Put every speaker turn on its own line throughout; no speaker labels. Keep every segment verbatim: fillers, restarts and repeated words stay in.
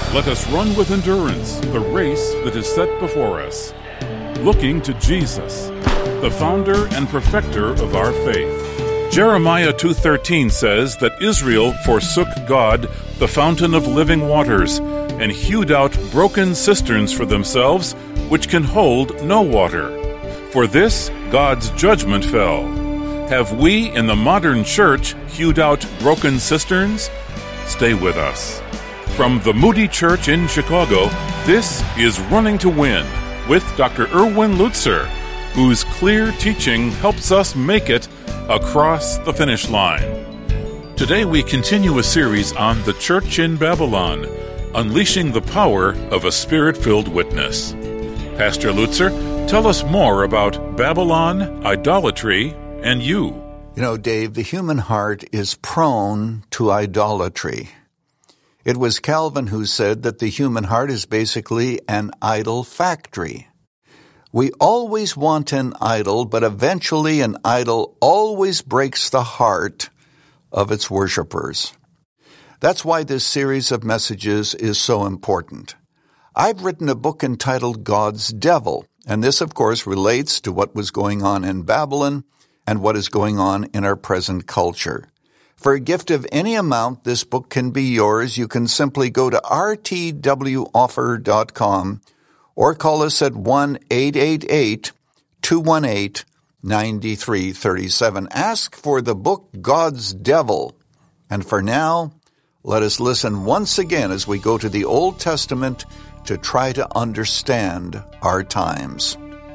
Let us run with endurance the race that is set before us, looking to Jesus, the founder and perfecter of our faith. Jeremiah two thirteen says that Israel forsook God, the fountain of living waters, and hewed out broken cisterns for themselves, which can hold no water. For this, God's judgment fell. Have we in the modern church hewed out broken cisterns? Stay with us. From the Moody Church in Chicago, this is Running to Win with Doctor Erwin Lutzer, whose clear teaching helps us make it across the finish line. Today we continue a series on the Church in Babylon, unleashing the power of a Spirit-filled witness. Pastor Lutzer, tell us more about Babylon, idolatry, and you.
You know, Dave, the human heart is prone to idolatry. It was Calvin who said that the human heart is basically an idol factory. We always want an idol, but eventually an idol always breaks the heart of its worshipers. That's why this series of messages is so important. I've written a book entitled God's Devil, and this, of course, relates to what was going on in Babylon and what is going on in our present culture. For a gift of any amount, this book can be yours. You can simply go to r t w offer dot com or call us at one eight eight eight, two one eight, nine three three seven. Ask for the book God's Devil. And for now, let us listen once again as we go to the Old Testament to try to understand our times.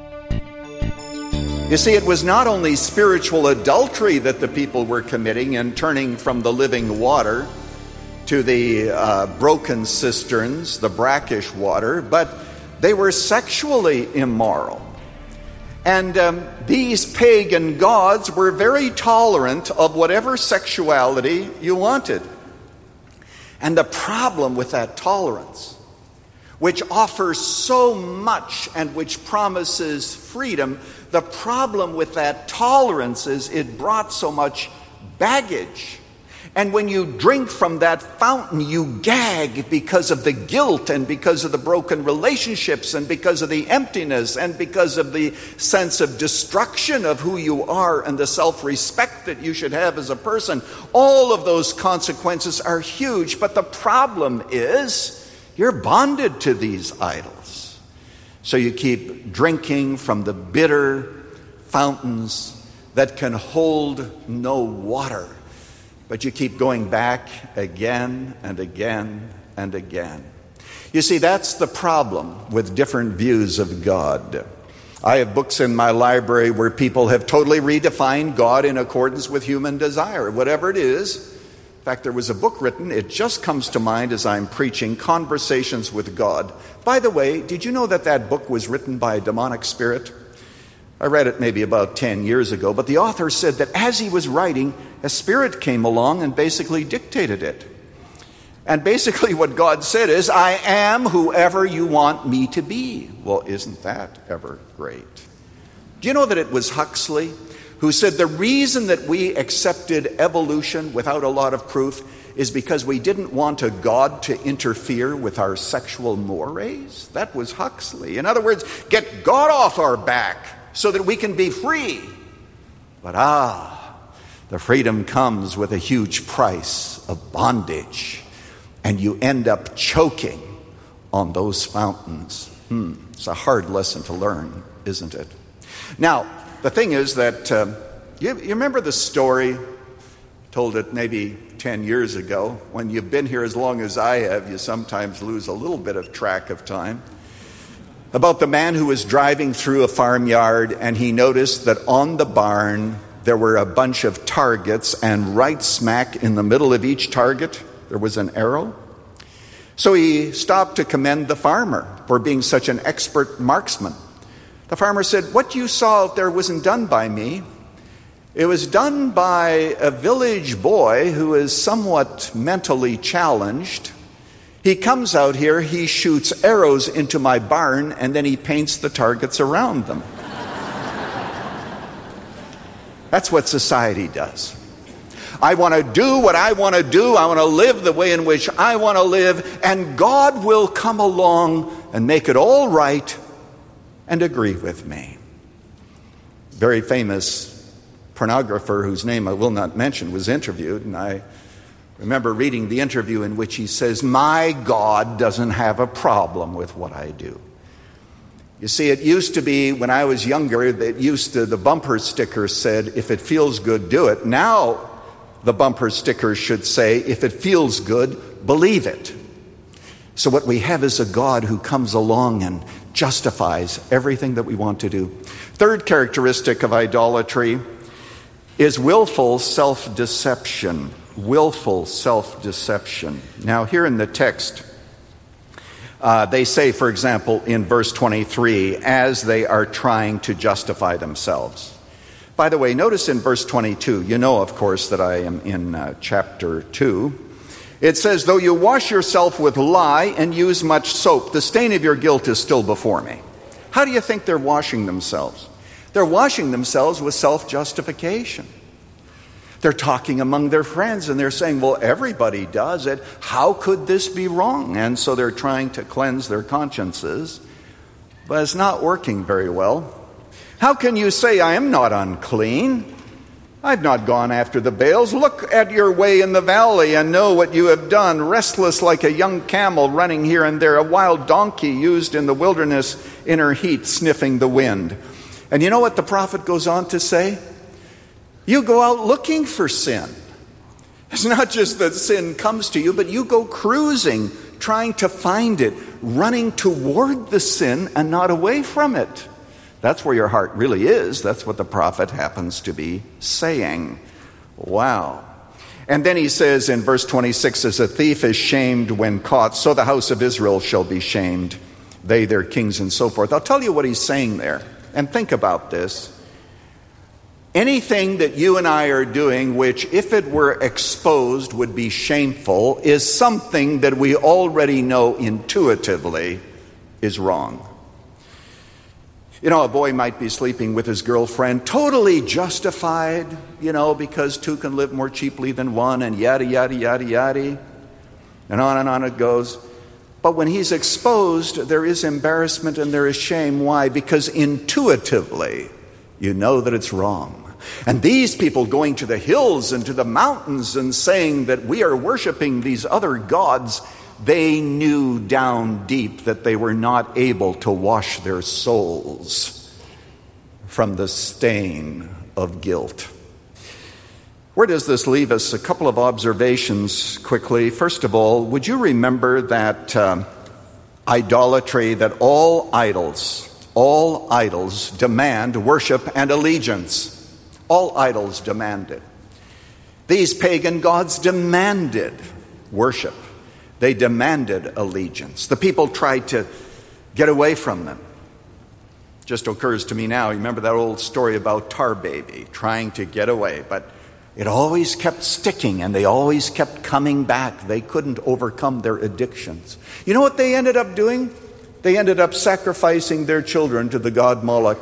You see, it was not only spiritual adultery that the people were committing and turning from the living water to the uh, broken cisterns, the brackish water, but they were sexually immoral. And um, these pagan gods were very tolerant of whatever sexuality you wanted. And the problem with that tolerance, which offers so much and which promises freedom, the problem with that tolerance is it brought so much baggage. And when you drink from that fountain, you gag because of the guilt and because of the broken relationships and because of the emptiness and because of the sense of destruction of who you are and the self-respect that you should have as a person. All of those consequences are huge, but the problem is you're bonded to these idols. So you keep drinking from the bitter fountains that can hold no water. But you keep going back again and again and again. You see, that's the problem with different views of God. I have books in my library where people have totally redefined God in accordance with human desire, whatever it is. In fact, there was a book written, it just comes to mind as I'm preaching, Conversations with God. By the way, did you know that that book was written by a demonic spirit? I read it maybe about ten years ago, but the author said that as he was writing, a spirit came along and basically dictated it. And basically what God said is, I am whoever you want me to be. Well, isn't that ever great? Do you know that it was Huxley who said the reason that we accepted evolution without a lot of proof is because we didn't want a God to interfere with our sexual mores? That was Huxley. In other words, get God off our back so that we can be free. But ah, the freedom comes with a huge price of bondage, and you end up choking on those fountains. Hmm, it's a hard lesson to learn, isn't it? Now, the thing is that, uh, you, you remember the story, told it maybe ten years ago. When you've been here as long as I have, you sometimes lose a little bit of track of time. About the man who was driving through a farmyard and he noticed that on the barn there were a bunch of targets, and right smack in the middle of each target there was an arrow. So he stopped to commend the farmer for being such an expert marksman. The farmer said, what you saw out there wasn't done by me. It was done by a village boy who is somewhat mentally challenged. He comes out here, he shoots arrows into my barn, and then he paints the targets around them. That's what society does. I want to do what I want to do. I want to live the way in which I want to live. And God will come along and make it all right and agree with me. Very famous pornographer whose name I will not mention was interviewed, and I remember reading the interview in which he says, "My God doesn't have a problem with what I do." You see, it used to be, when I was younger, it used to, the bumper sticker said, "If it feels good, do it." Now, the bumper stickers should say, "If it feels good, believe it." So what we have is a God who comes along and justifies everything that we want to do. Third characteristic of idolatry is willful self-deception. Willful self-deception. Now, here in the text, uh, they say, for example, in verse twenty-three, as they are trying to justify themselves. By the way, notice in verse twenty-two, you know, of course, that I am in uh, chapter two. It says, "Though you wash yourself with lye and use much soap, the stain of your guilt is still before me." How do you think they're washing themselves? They're washing themselves with self-justification. They're talking among their friends and they're saying, well, everybody does it. How could this be wrong? And so they're trying to cleanse their consciences, but it's not working very well. How can you say, "I am not unclean"? I've not gone after the Baals. Look at your way in the valley and know what you have done. Restless like a young camel running here and there, a wild donkey used in the wilderness in her heat, sniffing the wind. And you know what the prophet goes on to say? You go out looking for sin. It's not just that sin comes to you, but you go cruising, trying to find it, running toward the sin and not away from it. That's where your heart really is. That's what the prophet happens to be saying. Wow. And then he says in verse twenty-six, "As a thief is shamed when caught, so the house of Israel shall be shamed, they, their kings," and so forth. I'll tell you what he's saying there. And think about this. Anything that you and I are doing, which if it were exposed would be shameful, is something that we already know intuitively is wrong. You know, a boy might be sleeping with his girlfriend, totally justified, you know, because two can live more cheaply than one, and yada, yada, yada, yada. And on and on it goes. But when he's exposed, there is embarrassment and there is shame. Why? Because intuitively, you know that it's wrong. And these people going to the hills and to the mountains and saying that we are worshiping these other gods, they knew down deep that they were not able to wash their souls from the stain of guilt. Where does this leave us? A couple of observations quickly. First of all, would you remember that uh, idolatry, that all idols, all idols demand worship and allegiance. All idols demand it. These pagan gods demanded worship. They demanded allegiance. The people tried to get away from them. Just occurs to me now, you remember that old story about Tar Baby trying to get away, but it always kept sticking and they always kept coming back. They couldn't overcome their addictions. You know what they ended up doing? They ended up sacrificing their children to the god Moloch.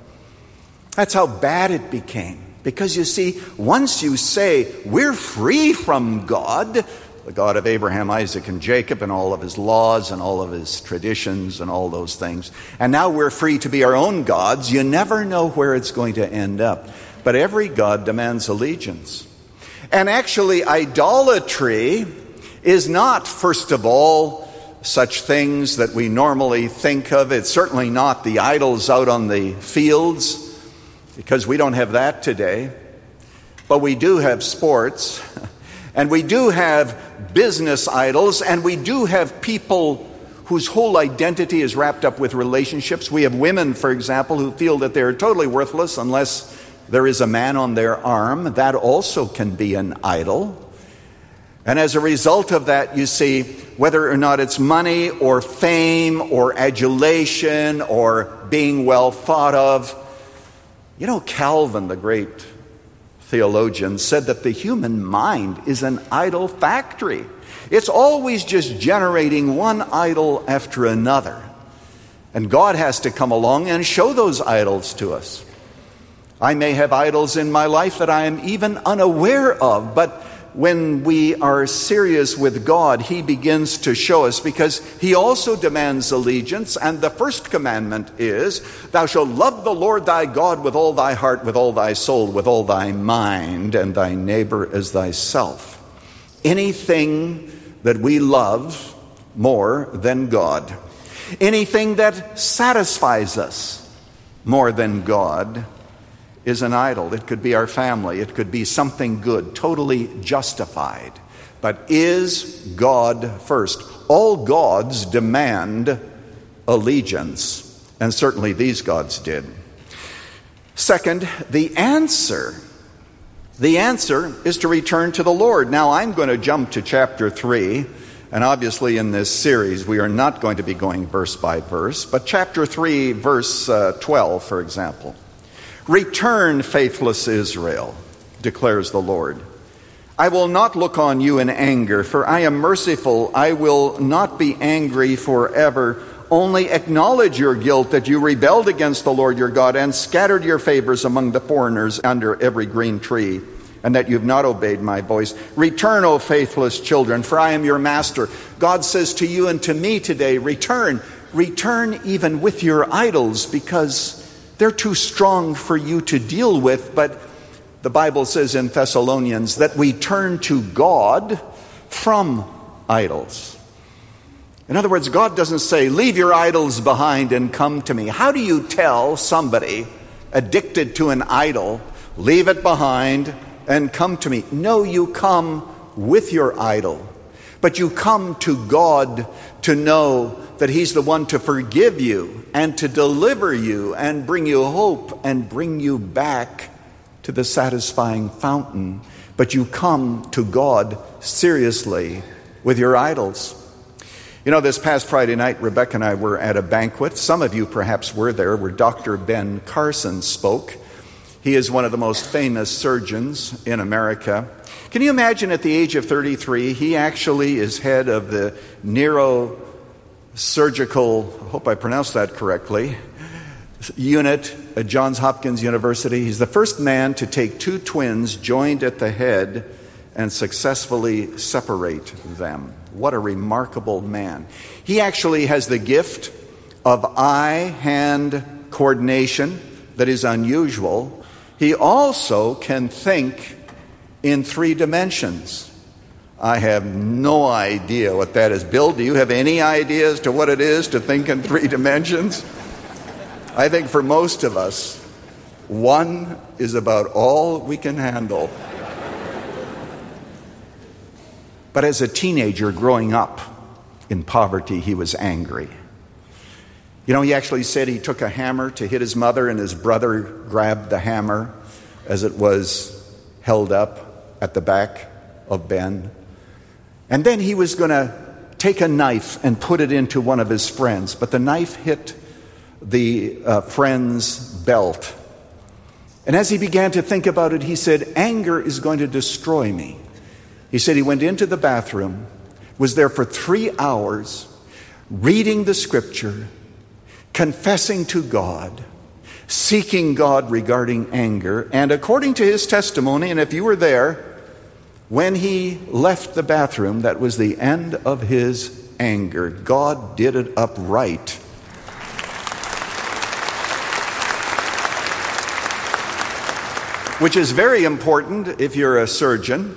That's how bad it became. Because you see, once you say, we're free from God, the God of Abraham, Isaac, and Jacob, and all of his laws, and all of his traditions, and all those things, and now we're free to be our own gods, you never know where it's going to end up. But every god demands allegiance. And actually, idolatry is not, first of all, such things that we normally think of. It's certainly not the idols out on the fields, because we don't have that today. But we do have sports, and we do have business idols, and we do have people whose whole identity is wrapped up with relationships. We have women, for example, who feel that they're totally worthless unless there is a man on their arm. That also can be an idol. And as a result of that, you see, whether or not it's money or fame or adulation or being well thought of. You know, Calvin, the great theologian, said that the human mind is an idol factory. It's always just generating one idol after another. And God has to come along and show those idols to us. I may have idols in my life that I am even unaware of, but when we are serious with God, He begins to show us, because He also demands allegiance. And the first commandment is, thou shalt love the Lord thy God with all thy heart, with all thy soul, with all thy mind, and thy neighbor as thyself. Anything that we love more than God, anything that satisfies us more than God, is an idol. It could be our family. It could be something good, totally justified. But is God first? All gods demand allegiance, and certainly these gods did. Second, the answer. The answer is to return to the Lord. Now, I'm going to jump to chapter three, and obviously in this series we are not going to be going verse by verse, but chapter three, verse uh, twelve, for example. Return, faithless Israel, declares the Lord. I will not look on you in anger, for I am merciful. I will not be angry forever. Only acknowledge your guilt, that you rebelled against the Lord your God and scattered your favors among the foreigners under every green tree, and that you've not obeyed my voice. Return, O faithless children, for I am your master. God says to you and to me today, return. Return even with your idols, because they're too strong for you to deal with. But the Bible says in Thessalonians that we turn to God from idols. In other words, God doesn't say, leave your idols behind and come to me. How do you tell somebody addicted to an idol, leave it behind and come to me? No, you come with your idol. But you come to God to know that He's the one to forgive you and to deliver you and bring you hope and bring you back to the satisfying fountain. But you come to God seriously with your idols. You know, this past Friday night, Rebecca and I were at a banquet. Some of you perhaps were there, where Doctor Ben Carson spoke. He is one of the most famous surgeons in America. Can you imagine, at the age of thirty-three, he actually is head of the neurosurgical, I hope I pronounced that correctly, unit at Johns Hopkins University. He's the first man to take two twins joined at the head and successfully separate them. What a remarkable man. He actually has the gift of eye-hand coordination that is unusual. He also can think in three dimensions. I have no idea what that is. Bill, do you have any idea as to what it is to think in three dimensions? I think for most of us, one is about all we can handle. But as a teenager growing up in poverty, he was angry. You know, he actually said he took a hammer to hit his mother, and his brother grabbed the hammer as it was held up at the back of Ben. And then he was going to take a knife and put it into one of his friends, but the knife hit the uh, friend's belt. And as he began to think about it, he said, anger is going to destroy me. He said he went into the bathroom, was there for three hours, reading the scripture, confessing to God, seeking God regarding anger. And according to his testimony, and if you were there, when he left the bathroom, that was the end of his anger. God did it upright. Which is very important if you're a surgeon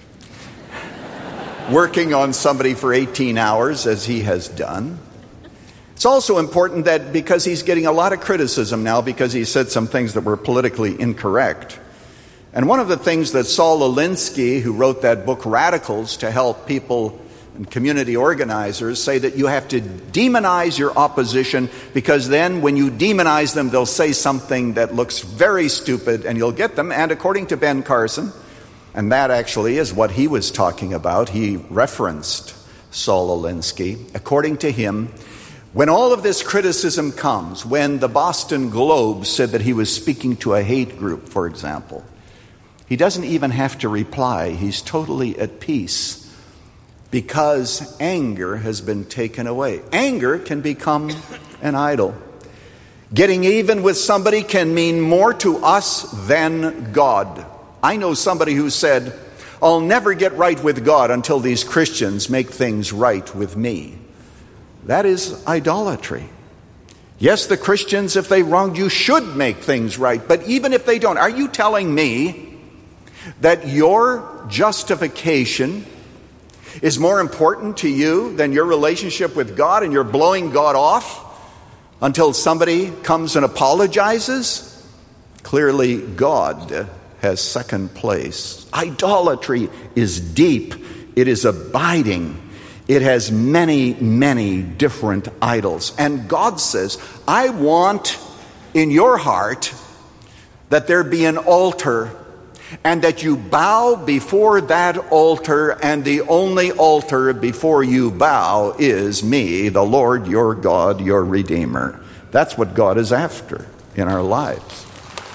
working on somebody for eighteen hours, as he has done. It's also important that because he's getting a lot of criticism now because he said some things that were politically incorrect. And one of the things that Saul Alinsky, who wrote that book Radicals, to help people and community organizers, say that you have to demonize your opposition, because then when you demonize them, they'll say something that looks very stupid and you'll get them. And according to Ben Carson, and that actually is what he was talking about, he referenced Saul Alinsky. According to him, when all of this criticism comes, when the Boston Globe said that he was speaking to a hate group, for example, he doesn't even have to reply. He's totally at peace because anger has been taken away. Anger can become an idol. Getting even with somebody can mean more to us than God. I know somebody who said, I'll never get right with God until these Christians make things right with me. That is idolatry. Yes, the Christians, if they wronged you, should make things right. But even if they don't, are you telling me that your justification is more important to you than your relationship with God, and you're blowing God off until somebody comes and apologizes? Clearly, God has second place. Idolatry is deep. It is abiding. It has many, many different idols. And God says, I want in your heart that there be an altar, and that you bow before that altar, and the only altar before you bow is me, the Lord your God, your Redeemer. That's what God is after in our lives.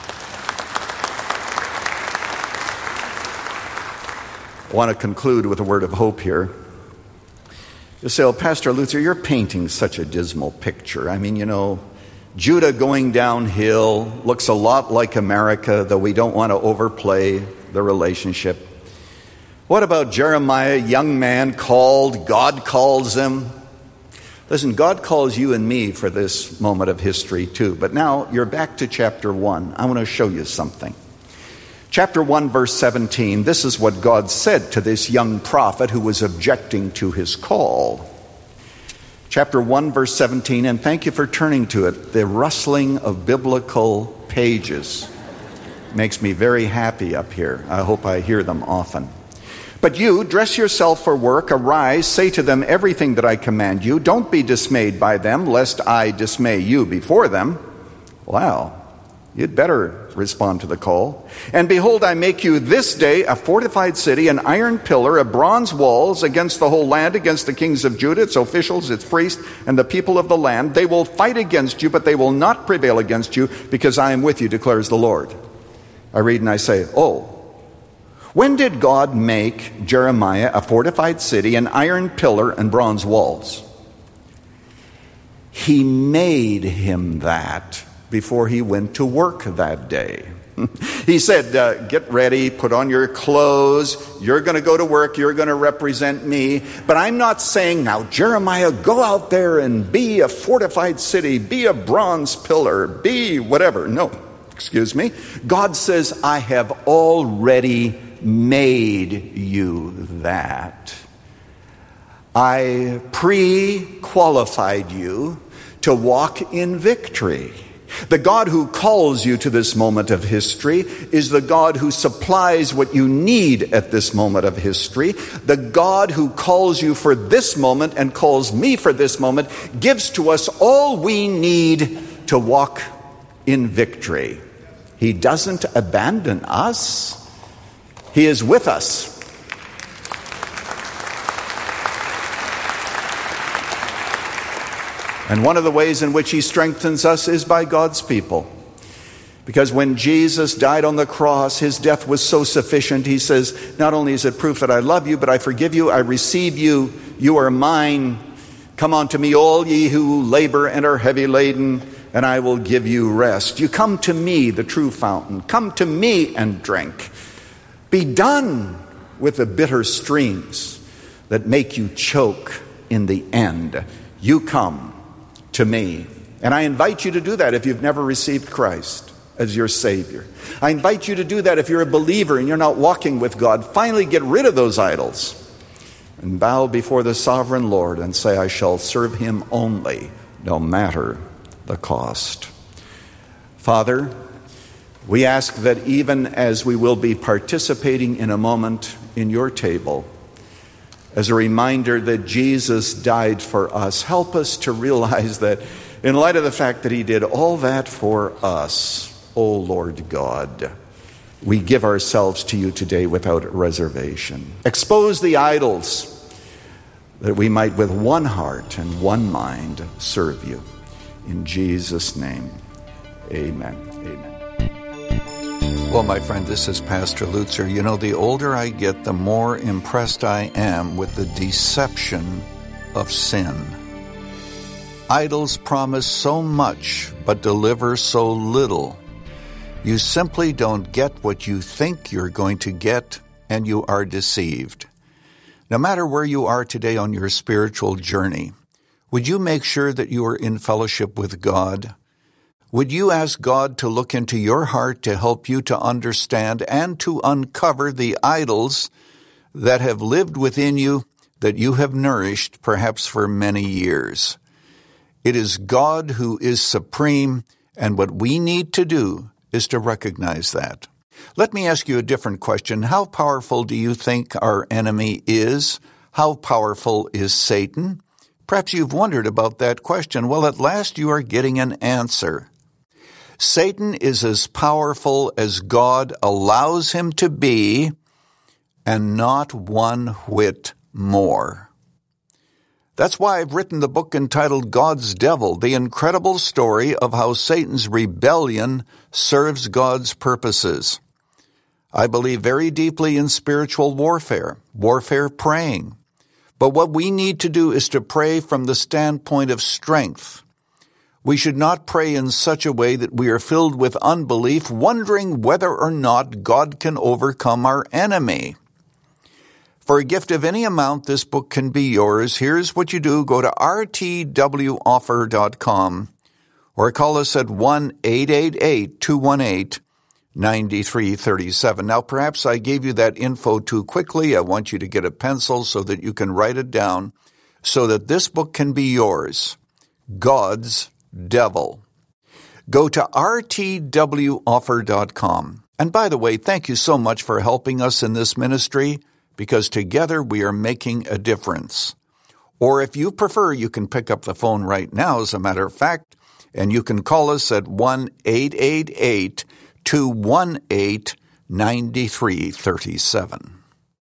I want to conclude with a word of hope here. You say, oh, Pastor Luther, you're painting such a dismal picture. I mean, you know, Judah going downhill looks a lot like America, though we don't want to overplay the relationship. What about Jeremiah, young man called, God calls him? Listen, God calls you and me for this moment of history too. But now you're back to chapter one. I want to show you something. Chapter one, verse seventeen, this is what God said to this young prophet who was objecting to his call. Chapter one, verse seventeen, and thank you for turning to it. The rustling of biblical pages makes me very happy up here. I hope I hear them often. But you, dress yourself for work, arise, say to them everything that I command you. Don't be dismayed by them, lest I dismay you before them. Wow. You'd better respond to the call. And behold, I make you this day a fortified city, an iron pillar, a bronze walls against the whole land, against the kings of Judah, its officials, its priests, and the people of the land. They will fight against you, but they will not prevail against you, because I am with you, declares the Lord. I read and I say, oh, when did God make Jeremiah a fortified city, an iron pillar, and bronze walls? He made him that before he went to work that day. He said, uh, get ready, put on your clothes, you're going to go to work, you're going to represent me. But I'm not saying, now, Jeremiah, go out there and be a fortified city, be a bronze pillar, be whatever. No, excuse me. God says, I have already made you that. I pre-qualified you to walk in victory. The God who calls you to this moment of history is the God who supplies what you need at this moment of history. The God who calls you for this moment and calls me for this moment gives to us all we need to walk in victory. He doesn't abandon us. He is with us. And one of the ways in which he strengthens us is by God's people. Because when Jesus died on the cross, his death was so sufficient. He says, not only is it proof that I love you, but I forgive you, I receive you, you are mine. Come unto me, all ye who labor and are heavy laden, and I will give you rest. You come to me, the true fountain. Come to me and drink. Be done with the bitter streams that make you choke in the end. You come to me. And I invite you to do that if you've never received Christ as your Savior. I invite you to do that if you're a believer and you're not walking with God. Finally get rid of those idols and bow before the sovereign Lord and say, I shall serve him only, no matter the cost. Father, we ask that even as we will be participating in a moment in your table, as a reminder that Jesus died for us, help us to realize that in light of the fact that he did all that for us, O Lord God, we give ourselves to you today without reservation. Expose the idols that we might with one heart and one mind serve you. In Jesus' name, amen. Amen.
Well, my friend, this is Pastor Lutzer. You know, the older I get, the more impressed I am with the deception of sin. Idols promise so much but deliver so little. You simply don't get what you think you're going to get, and you are deceived. No matter where you are today on your spiritual journey, would you make sure that you are in fellowship with God? Would you ask God to look into your heart to help you to understand and to uncover the idols that have lived within you, that you have nourished perhaps for many years? It is God who is supreme, and what we need to do is to recognize that. Let me ask you a different question. How powerful do you think our enemy is? How powerful is Satan? Perhaps you've wondered about that question. Well, at last you are getting an answer. Satan is as powerful as God allows him to be, and not one whit more. That's why I've written the book entitled God's Devil, the incredible story of how Satan's rebellion serves God's purposes. I believe very deeply in spiritual warfare, warfare praying. But what we need to do is to pray from the standpoint of strength. We should not pray in such a way that we are filled with unbelief, wondering whether or not God can overcome our enemy. For a gift of any amount, this book can be yours. Here's what you do. Go to r t w offer dot com or call us at one eight eight eight, two one eight, nine three three seven. Now, perhaps I gave you that info too quickly. I want you to get a pencil so that you can write it down so that this book can be yours. God's Devil. Go to r t w offer dot com. And by the way, thank you so much for helping us in this ministry, because together we are making a difference. Or if you prefer, you can pick up the phone right now, as a matter of fact, and you can call us at one eight eight eight, two one eight, nine three three seven.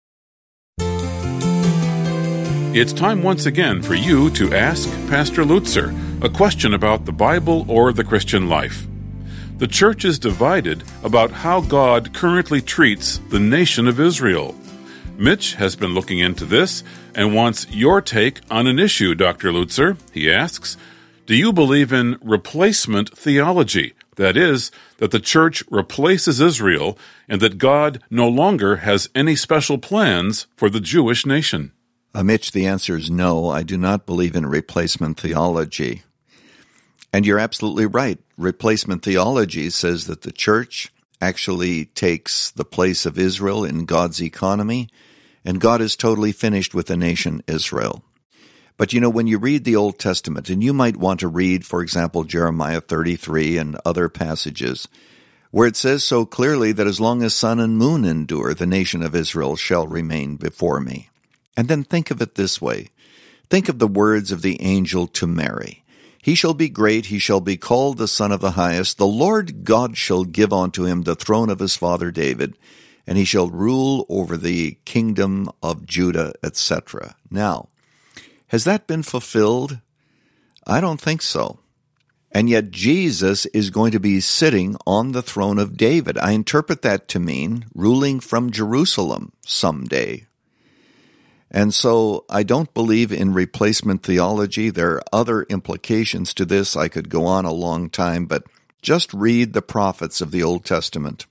It's time once again for you to ask Pastor Lutzer a question about the Bible or the Christian life. The church is divided about how God currently treats the nation of Israel. Mitch has been looking into this and wants your take on an issue, Doctor Lutzer. He asks, do you believe in replacement theology? That is, that the church replaces Israel and that God no longer has any special plans for the Jewish nation?
Uh, Mitch, the answer is no. I do not believe in replacement theology. And you're absolutely right. Replacement theology says that the church actually takes the place of Israel in God's economy, and God is totally finished with the nation Israel. But you know, when you read the Old Testament, and you might want to read, for example, Jeremiah thirty-three and other passages, where it says so clearly that as long as sun and moon endure, the nation of Israel shall remain before me. And then think of it this way. Think of the words of the angel to Mary. He shall be great, he shall be called the Son of the Highest. The Lord God shall give unto him the throne of his father David, and he shall rule over the kingdom of Judah, et cetera. Now, has that been fulfilled? I don't think so. And yet Jesus is going to be sitting on the throne of David. I interpret that to mean ruling from Jerusalem someday. And so I don't believe in replacement theology. There are other implications to this. I could go on a long time, but just read the prophets of the Old Testament.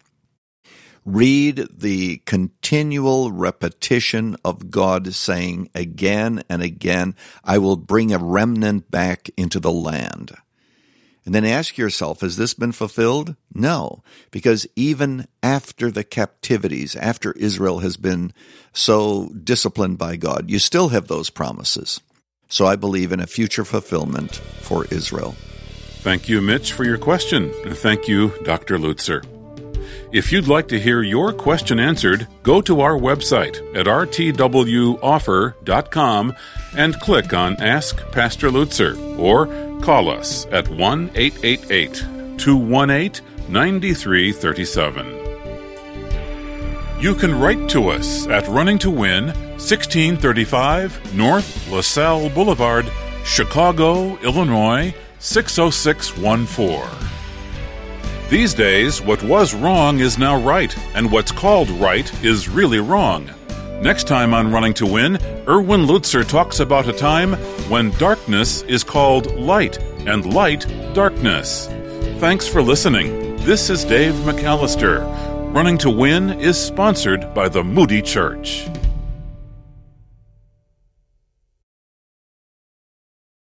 Read the continual repetition of God saying again and again, I will bring a remnant back into the land. And then ask yourself, has this been fulfilled? No, because even after the captivities, after Israel has been so disciplined by God, you still have those promises. So I believe in a future fulfillment for Israel.
Thank you, Mitch, for your question. And thank you, Doctor Lutzer. If you'd like to hear your question answered, go to our website at r t w offer dot com and click on Ask Pastor Lutzer, or call us at one eight eight eight, two one eight, nine three three seven. You can write to us at Running to Win, sixteen thirty-five North LaSalle Boulevard, Chicago, Illinois, six oh six one four. These days, what was wrong is now right, and what's called right is really wrong. Next time on Running to Win, Erwin Lutzer talks about a time when darkness is called light and light darkness. Thanks for listening. This is Dave McAllister. Running to Win is sponsored by the Moody Church.